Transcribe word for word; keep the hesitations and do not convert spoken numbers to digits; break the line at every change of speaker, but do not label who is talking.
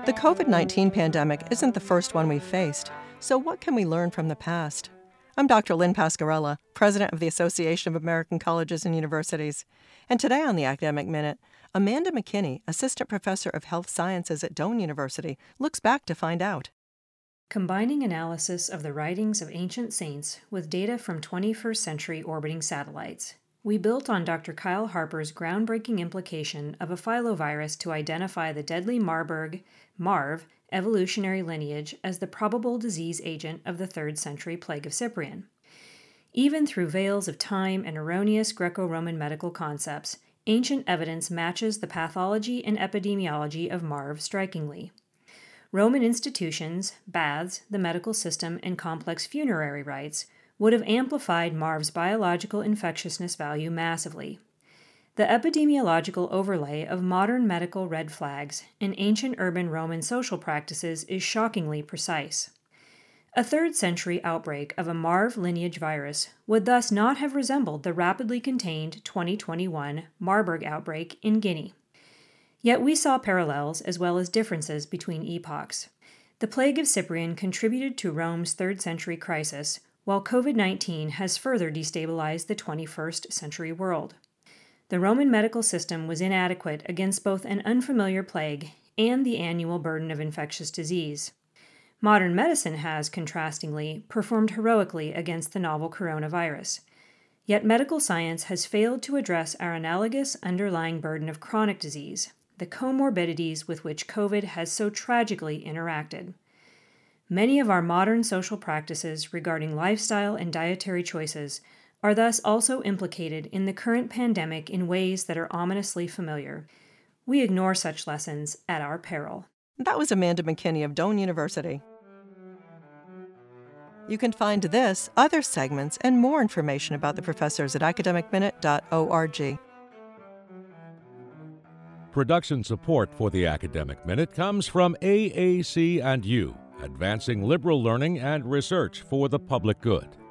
The COVID nineteen pandemic isn't the first one we've faced, so what can we learn from the past? I'm Doctor Lynn Pascarella, President of the Association of American Colleges and Universities. And today on the Academic Minute, Amanda McKinney, Assistant Professor of Health Sciences at Doane University, looks back to find out.
Combining analysis of the writings of ancient saints with data from twenty-first century orbiting satellites, we built on Doctor Kyle Harper's groundbreaking implication of a filovirus to identify the deadly Marburg, MARV, evolutionary lineage as the probable disease agent of the third century plague of Cyprian. Even through veils of time and erroneous Greco-Roman medical concepts, ancient evidence matches the pathology and epidemiology of MARV strikingly. Roman institutions, baths, the medical system, and complex funerary rites would have amplified MARV's biological infectiousness value massively. The epidemiological overlay of modern medical red flags and ancient urban Roman social practices is shockingly precise. A third century outbreak of a MARV lineage virus would thus not have resembled the rapidly contained twenty twenty-one Marburg outbreak in Guinea. Yet we saw parallels as well as differences between epochs. The plague of Cyprian contributed to Rome's third century crisis, while COVID nineteen has further destabilized the twenty-first century world. The Roman medical system was inadequate against both an unfamiliar plague and the annual burden of infectious disease. Modern medicine has, contrastingly, performed heroically against the novel coronavirus. Yet medical science has failed to address our analogous underlying burden of chronic disease, the comorbidities with which COVID has so tragically interacted. Many of our modern social practices regarding lifestyle and dietary choices are thus also implicated in the current pandemic in ways that are ominously familiar. We ignore such lessons at our peril.
That was Amanda McKinney of Doane University. You can find this, other segments, and more information about the professors at academic minute dot org.
Production support for the Academic Minute comes from A A C and U, advancing liberal learning and research for the public good.